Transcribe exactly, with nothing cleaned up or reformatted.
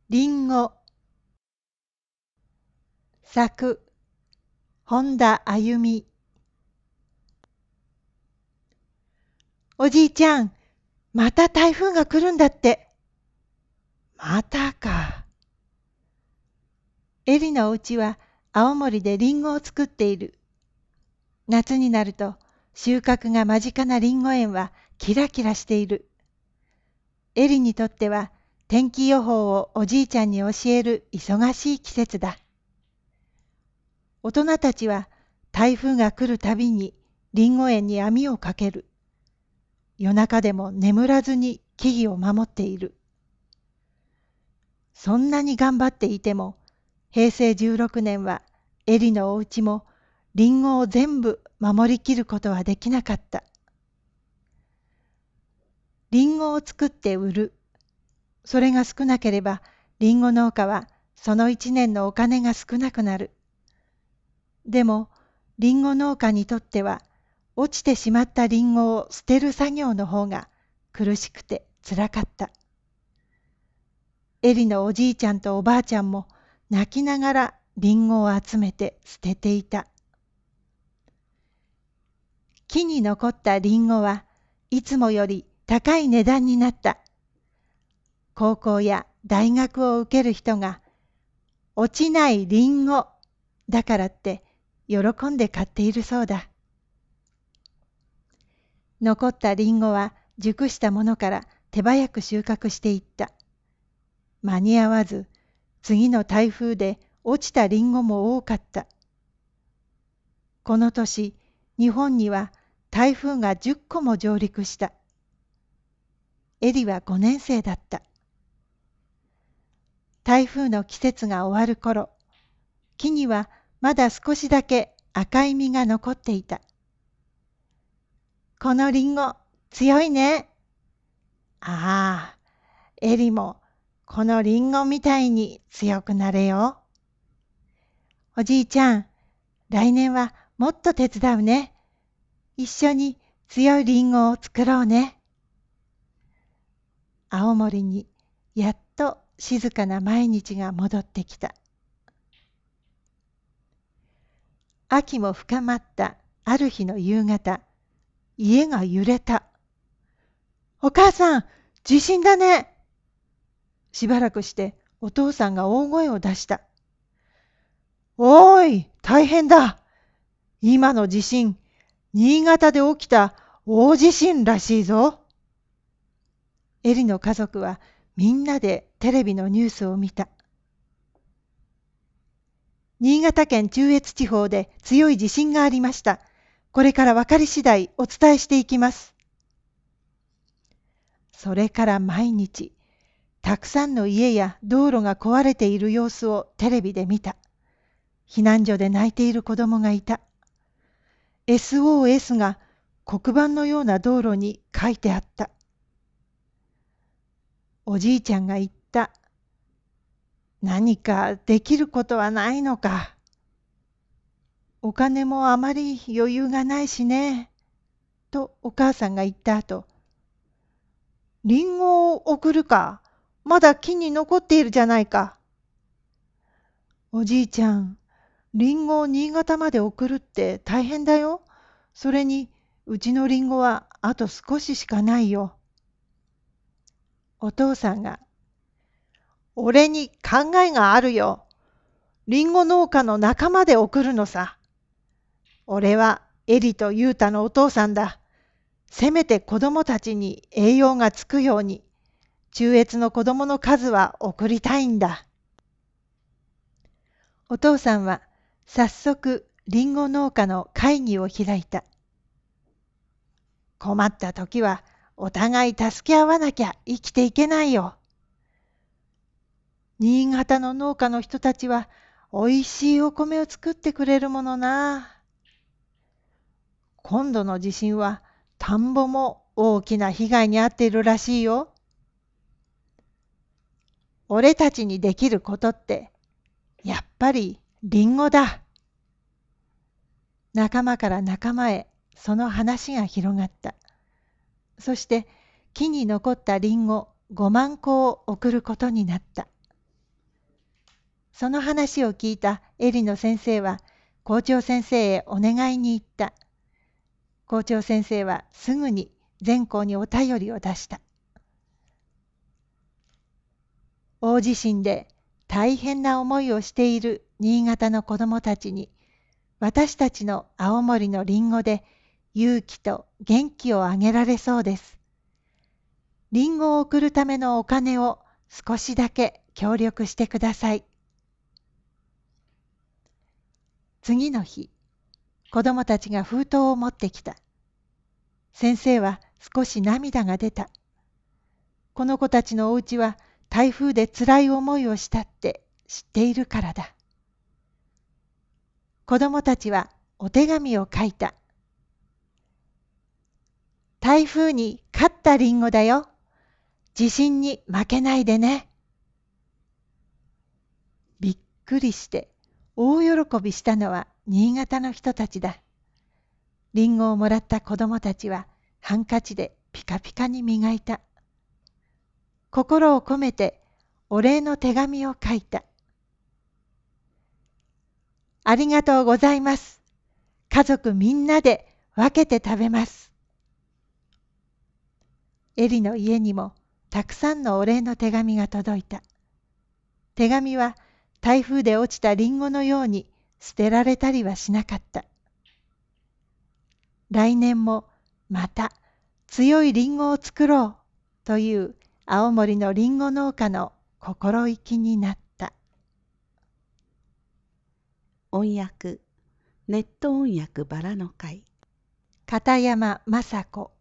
りんご。作、本田あゆみ。おじいちゃん、また台風が来るんだって。またか。エリのお家は青森でリンゴを作っている。夏になると収穫が間近なリンゴ園はキラキラしている。エリにとっては天気予報をおじいちゃんに教える忙しい季節だ。大人たちは台風が来るたびにリンゴ園に網をかける。夜中でも眠らずに木々を守っている。そんなに頑張っていても、へいせいじゅうろくねんはエリのお家もリンゴを全部守りきることはできなかった。リンゴを作って売る。それが少なければ、リンゴ農家はその一年のお金が少なくなる。でも、リンゴ農家にとっては、落ちてしまったリンゴを捨てる作業の方が苦しくてつらかった。エリのおじいちゃんとおばあちゃんも泣きながらリンゴを集めて捨てていた。木に残ったリンゴはいつもより高い値段になった。高校や大学を受ける人が落ちないリンゴだからって喜んで買っているそうだ。残ったリンゴは熟したものから手早く収穫していった。間に合わず、次の台風で落ちたリンゴも多かった。この年、日本には台風がじゅっこも上陸した。エリはごねんせいだった。台風の季節が終わる頃、木にはまだ少しだけ赤い実が残っていた。このリンゴ、強いね。ああ、エリもこのリンゴみたいに強くなれよ。おじいちゃん、来年はもっと手伝うね。一緒に強いリンゴを作ろうね。青森にやっと静かな毎日が戻ってきた。秋も深まったある日の夕方、家が揺れた。お母さん、地震だね。しばらくしてお父さんが大声を出した。おーい、大変だ。今の地震、新潟で起きた大地震らしいぞ。エリの家族はみんなでテレビのニュースを見た。新潟県中越地方で強い地震がありました。これから分かり次第お伝えしていきます。それから毎日、たくさんの家や道路が壊れている様子をテレビで見た。避難所で泣いている子供がいた。エスオーエス が黒板のような道路に書いてあった。おじいちゃんが言った。何かできることはないのか。お金もあまり余裕がないしね。とお母さんが言った後、リンゴを送るか。まだ木に残っているじゃないか。おじいちゃん、リンゴを新潟まで送るって大変だよ。それに、うちのリンゴはあと少ししかないよ。お父さんが、俺に考えがあるよ。リンゴ農家の仲間で送るのさ。俺はエリとユータのお父さんだ。せめて子供たちに栄養がつくように、中越の子供の数は送りたいんだ。お父さんは早速リンゴ農家の会議を開いた。困った時はお互い助け合わなきゃ生きていけないよ。新潟の農家の人たちはおいしいお米を作ってくれるものな。今度の地震は田んぼも大きな被害に遭っているらしいよ。俺たちにできることってやっぱりリンゴだ。仲間から仲間へその話が広がった。そして木に残ったリンゴごまんこを送ることになった。 その話を聞いたエリの先生は校長先生へお願いに行った。校長先生はすぐに全校にお便りを出した。大地震で大変な思いをしている新潟の子どもたちに、私たちの青森のりんごで勇気と元気をあげられそうです。りんごを送るためのお金を少しだけ協力してください。次の日、子どもたちが封筒を持ってきた。先生は少し涙が出た。この子たちのお家は台風でつらい思いをしたって知っているからだ。子どもたちはお手紙を書いた。台風に勝ったりんごだよ。地震に負けないでね。びっくりして大喜びしたのは新潟の人たちだ。りんごをもらった子どもたちはハンカチでピカピカに磨いた。心を込めてお礼の手紙を書いた。ありがとうございます。家族みんなで分けて食べます。エリの家にもたくさんのお礼の手紙が届いた。手紙は台風で落ちたリンゴのように捨てられたりはしなかった。来年もまた強いリンゴを作ろうという青森のリンゴ農家の心意気になった。 音訳、ネット音訳バラの会。 片山雅子。